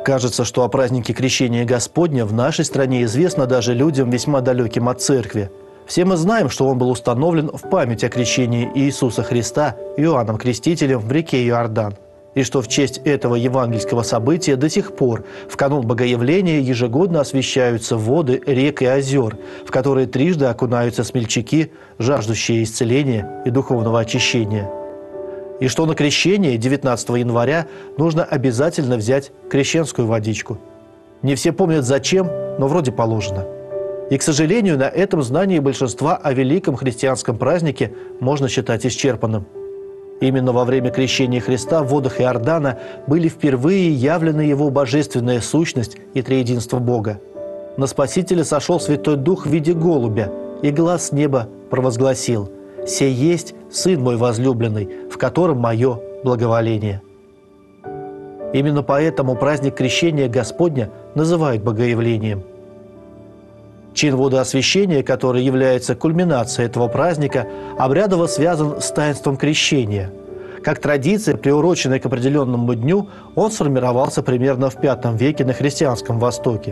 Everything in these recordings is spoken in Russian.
Кажется, что о празднике Крещения Господня в нашей стране известно даже людям, весьма далеким от церкви. Все мы знаем, что он был установлен в память о крещении Иисуса Христа Иоанном Крестителем в реке Иордан, и что в честь этого евангельского события до сих пор в канун Богоявления ежегодно освящаются воды рек и озер, в которые трижды окунаются смельчаки, жаждущие исцеления и духовного очищения. И что на крещение 19 января нужно обязательно взять крещенскую водичку. Не все помнят зачем, но вроде положено. И, к сожалению, на этом знание большинства о великом христианском празднике можно считать исчерпанным. Именно во время крещения Христа в водах Иордана были впервые явлены его божественная сущность и триединство Бога. На Спасителя сошел Святой Дух в виде голубя, и глас с неба провозгласил: «Сей есть Сын мой возлюбленный, в котором мое благоволение». Именно поэтому праздник Крещения Господня называют Богоявлением. Чин водоосвящения, который является кульминацией этого праздника, обрядово связан с таинством крещения. Как традиция, приуроченная к определенному дню, он сформировался примерно в V веке на христианском Востоке.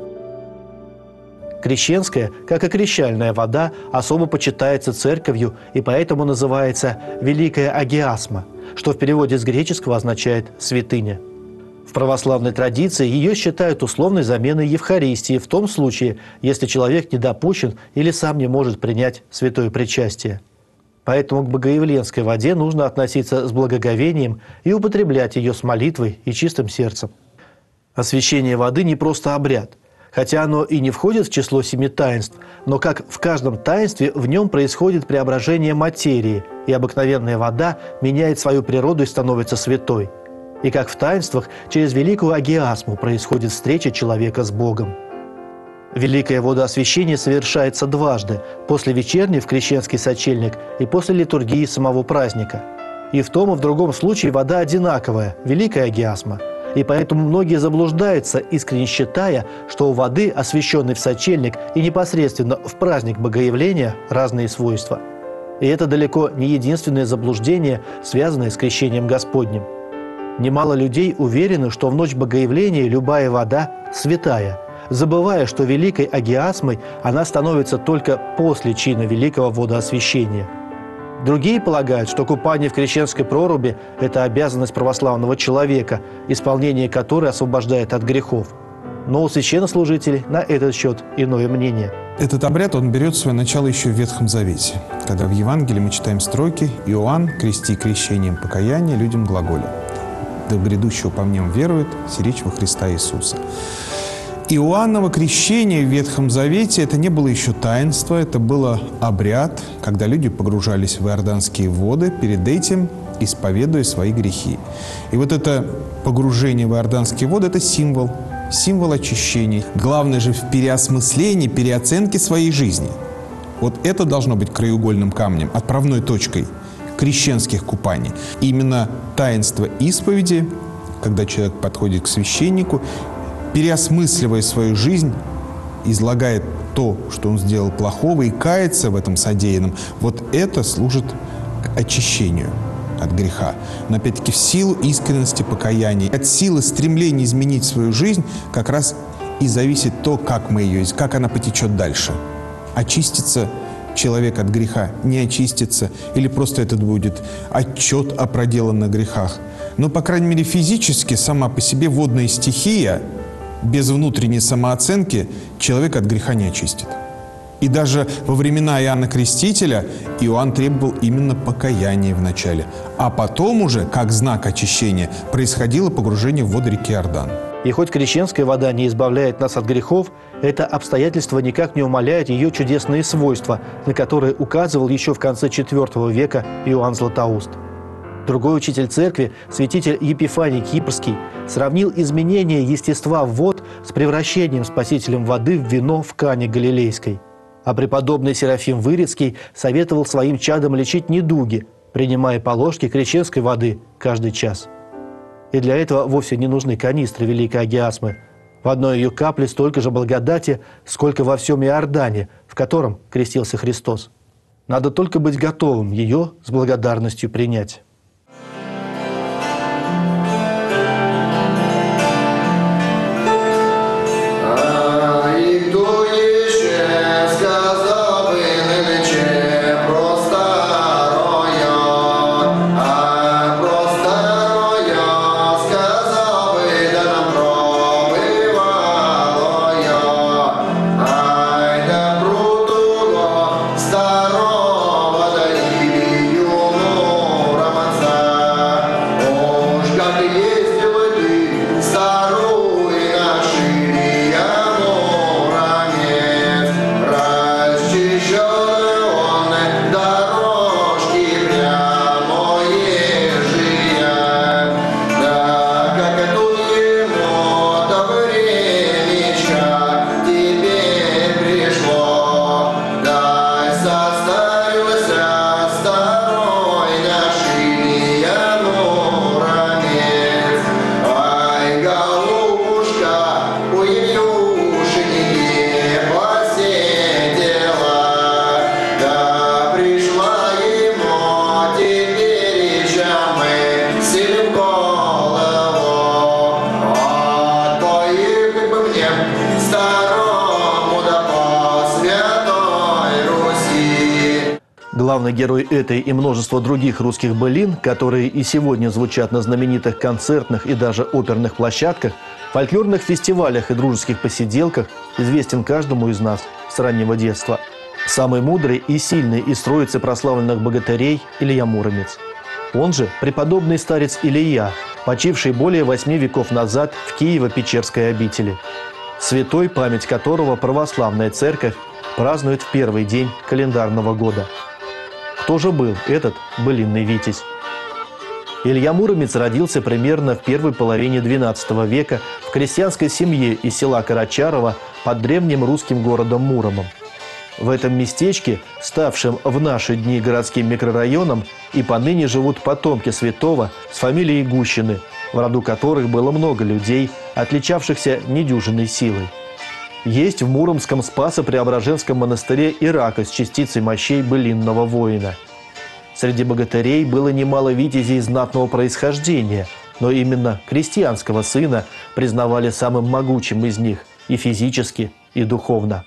Крещенская, как и крещальная вода, особо почитается церковью и поэтому называется «Великая Агиасма», что в переводе с греческого означает «святыня». В православной традиции ее считают условной заменой Евхаристии в том случае, если человек не допущен или сам не может принять святое причастие. Поэтому к богоявленской воде нужно относиться с благоговением и употреблять ее с молитвой и чистым сердцем. Освящение воды не просто обряд. Хотя оно и не входит в число 7 таинств, но как в каждом таинстве в нем происходит преображение материи, и обыкновенная вода меняет свою природу и становится святой. И как в таинствах, через великую агиасму происходит встреча человека с Богом. Великое водоосвящение совершается дважды – после вечерни в крещенский сочельник и после литургии самого праздника. И в том и в другом случае вода одинаковая – великая агиасма. И поэтому многие заблуждаются, искренне считая, что у воды, освященной в сочельник и непосредственно в праздник Богоявления, разные свойства. И это далеко не единственное заблуждение, связанное с крещением Господним. Немало людей уверены, что в ночь Богоявления любая вода святая, забывая, что великой агиасмой она становится только после чина великого водоосвящения. Другие полагают, что купание в крещенской проруби – это обязанность православного человека, исполнение которой освобождает от грехов. Но у священнослужителей на этот счет иное мнение. Этот обряд, он берет свое начало еще в Ветхом Завете, когда в Евангелии мы читаем строки: «Иоанн, крести крещением покаяния, людям глаголя. Да в грядущего по мне верует, сиречь во Христа Иисуса». Иоанново крещение в Ветхом Завете – это не было еще таинство, это было обряд, когда люди погружались в иорданские воды, перед этим исповедуя свои грехи. И вот это погружение в иорданские воды – это символ очищения. Главное же в переосмыслении, переоценке своей жизни. Вот это должно быть краеугольным камнем, отправной точкой крещенских купаний. Именно таинство исповеди, когда человек подходит к священнику, переосмысливая свою жизнь, излагает то, что он сделал плохого, и кается в этом содеянном, вот это служит очищению от греха. Но опять-таки в силу искренности покаяния, от силы стремления изменить свою жизнь как раз и зависит то, как она потечет дальше. Очистится человек от греха, не очистится, или просто этот будет отчет о проделанных грехах. Но, по крайней мере, физически сама по себе водная стихия без внутренней самооценки человек от греха не очистит. И даже во времена Иоанна Крестителя Иоанн требовал именно покаяния вначале. А потом уже, как знак очищения, происходило погружение в воды реки Иордан. И хоть крещенская вода не избавляет нас от грехов, это обстоятельство никак не умаляет ее чудесные свойства, на которые указывал еще в конце IV века Иоанн Златоуст. Другой учитель церкви, святитель Епифаний Кипрский, сравнил изменение естества вод с превращением Спасителем воды в вино в Кане Галилейской. А преподобный Серафим Вырицкий советовал своим чадам лечить недуги, принимая по ложке крещенской воды каждый час. И для этого вовсе не нужны канистры великой агиасмы. В одной ее капле столько же благодати, сколько во всем Иордане, в котором крестился Христос. Надо только быть готовым ее с благодарностью принять. главный герой этой и множества других русских былин, которые и сегодня звучат на знаменитых концертных и даже оперных площадках, фольклорных фестивалях и дружеских посиделках, известен каждому из нас с раннего детства. Самый мудрый и сильный из троицы прославленных богатырей – Илья Муромец. Он же преподобный старец Илия, почивший более 8 веков назад в Киево-Печерской обители. Святой, память которого православная церковь празднует в первый день календарного года. Кто же был этот былинный витязь? Илья Муромец родился примерно в первой половине XII века в крестьянской семье из села Карачарово под древним русским городом Муромом. В этом местечке, ставшем в наши дни городским микрорайоном, и поныне живут потомки святого с фамилией Гущины, в роду которых было много людей, отличавшихся недюжинной силой. Есть в Муромском Спасо-Преображенском монастыре и рака с частицей мощей былинного воина. Среди богатырей было немало витязей знатного происхождения, но именно крестьянского сына признавали самым могучим из них и физически, и духовно.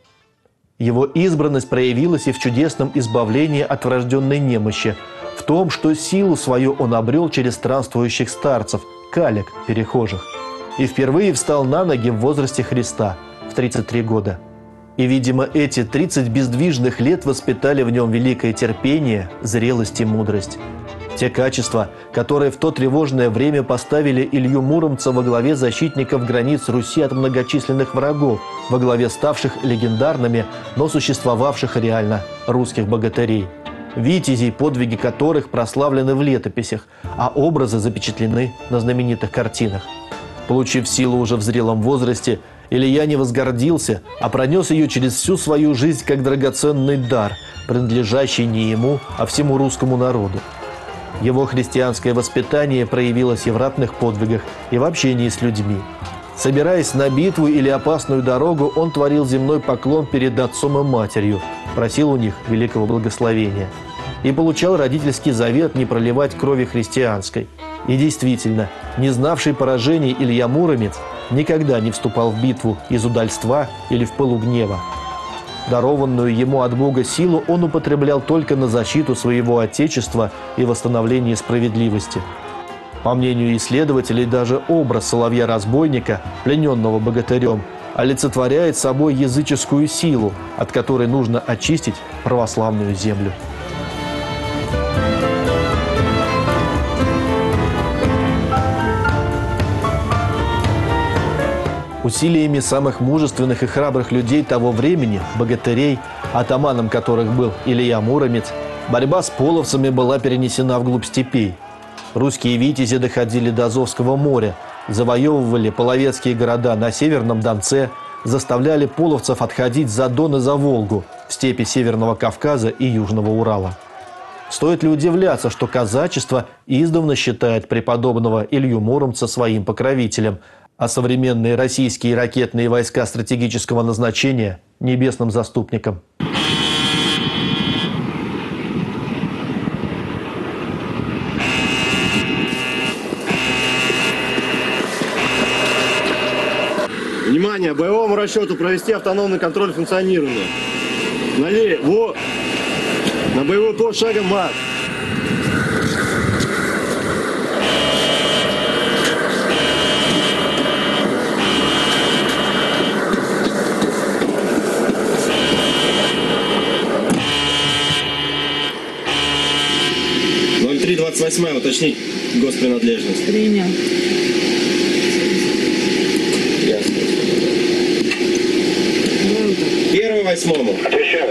Его избранность проявилась и в чудесном избавлении от врожденной немощи, в том, что силу свою он обрел через странствующих старцев, калек перехожих, и впервые встал на ноги в возрасте Христа, в 33 года. И, видимо, эти 30 бездвижных лет воспитали в нем великое терпение, зрелость и мудрость. Те качества, которые в то тревожное время поставили Илью Муромца во главе защитников границ Руси от многочисленных врагов, во главе ставших легендарными, но существовавших реально русских богатырей. Витязей, подвиги которых прославлены в летописях, а образы запечатлены на знаменитых картинах. Получив силу уже в зрелом возрасте, Илья не возгордился, а пронес ее через всю свою жизнь как драгоценный дар, принадлежащий не ему, а всему русскому народу. Его христианское воспитание проявилось и в ратных подвигах, и в общении с людьми. Собираясь на битву или опасную дорогу, он творил земной поклон перед отцом и матерью, просил у них великого благословения. И получал родительский завет не проливать крови христианской. И действительно, не знавший поражений Илья Муромец никогда не вступал в битву из удальства или в пылу гнева. Дарованную ему от Бога силу он употреблял только на защиту своего Отечества и восстановление справедливости. По мнению исследователей, даже образ соловья-разбойника, плененного богатырем, олицетворяет собой языческую силу, от которой нужно очистить православную землю. Усилиями самых мужественных и храбрых людей того времени, богатырей, атаманом которых был Илья Муромец, борьба с половцами была перенесена вглубь степей. Русские витязи доходили до Азовского моря, завоевывали половецкие города на Северном Донце, заставляли половцев отходить за Дон и за Волгу, в степи Северного Кавказа и Южного Урала. Стоит ли удивляться, что казачество издавна считает преподобного Илью Муромца своим покровителем, а современные российские ракетные войска стратегического назначения – небесным заступником. Внимание! Боевому расчету провести автономный контроль функционирования. Налево! На боевой пост шагом марш! Уточнить госпринадлежность. Принял. Ясно. 1-8. Отвечаю.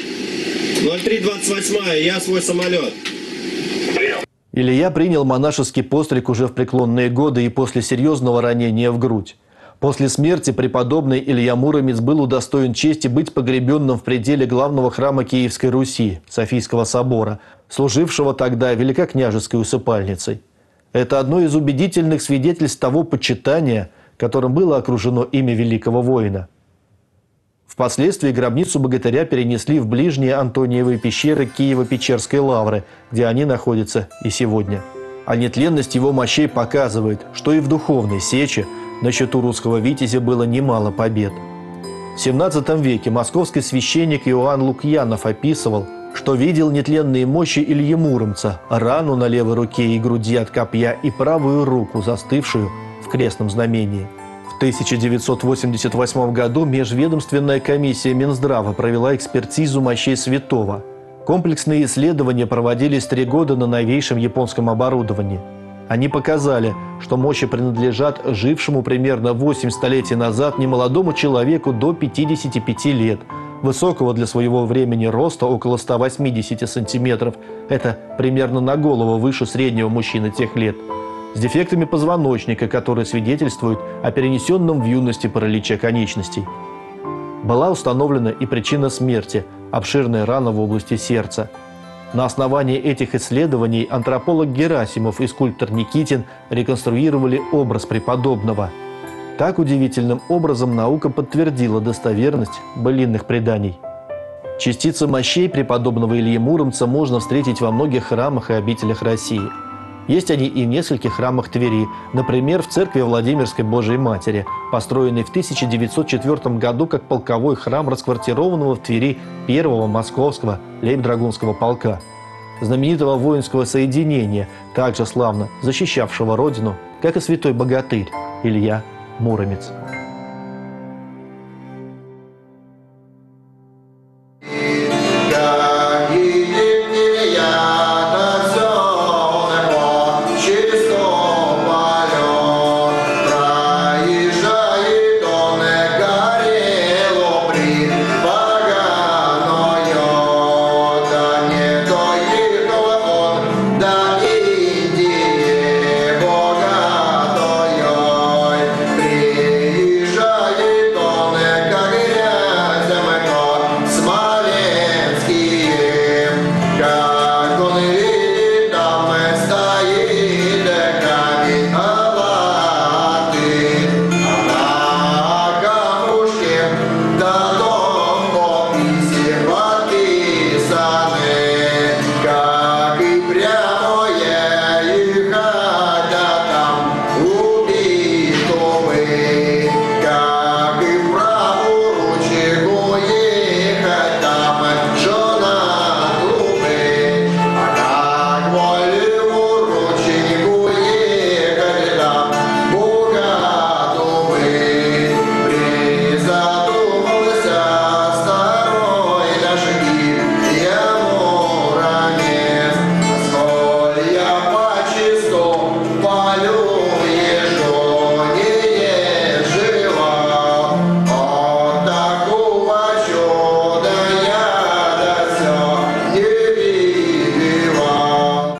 0328. Я свой самолет. Принял. Илья принял монашеский постриг уже в преклонные годы и после серьезного ранения в грудь. После смерти преподобный Илья Муромец был удостоен чести быть погребенным в пределе главного храма Киевской Руси, Софийского собора, служившего тогда великокняжеской усыпальницей. Это одно из убедительных свидетельств того почитания, которым было окружено имя великого воина. Впоследствии гробницу богатыря перенесли в ближние Антониевые пещеры Киево-Печерской лавры, где они находятся и сегодня. А нетленность его мощей показывает, что и в духовной сече на счету русского витязя было немало побед. В XVII веке московский священник Иоанн Лукьянов описывал, что видел нетленные мощи Ильи Муромца, рану на левой руке и груди от копья и правую руку, застывшую в крестном знамении. В 1988 году межведомственная комиссия Минздрава провела экспертизу мощей святого. Комплексные исследования проводились 3 года на новейшем японском оборудовании. Они показали, что мощи принадлежат жившему примерно 8 столетий назад немолодому человеку до 55 лет, высокого для своего времени роста около 180 сантиметров, это примерно на голову выше среднего мужчины тех лет, с дефектами позвоночника, которые свидетельствуют о перенесенном в юности параличе конечностей. Была установлена и причина смерти – обширная рана в области сердца. На основании этих исследований антрополог Герасимов и скульптор Никитин реконструировали образ преподобного. Так удивительным образом наука подтвердила достоверность былинных преданий. Частицы мощей преподобного Ильи Муромца можно встретить во многих храмах и обителях России. Есть они и в нескольких храмах Твери, например, в церкви Владимирской Божией Матери, построенной в 1904 году как полковой храм расквартированного в Твери 1-го Московского лейб-драгунского полка, знаменитого воинского соединения, также славно защищавшего родину, как и святой богатырь Илья Муромец.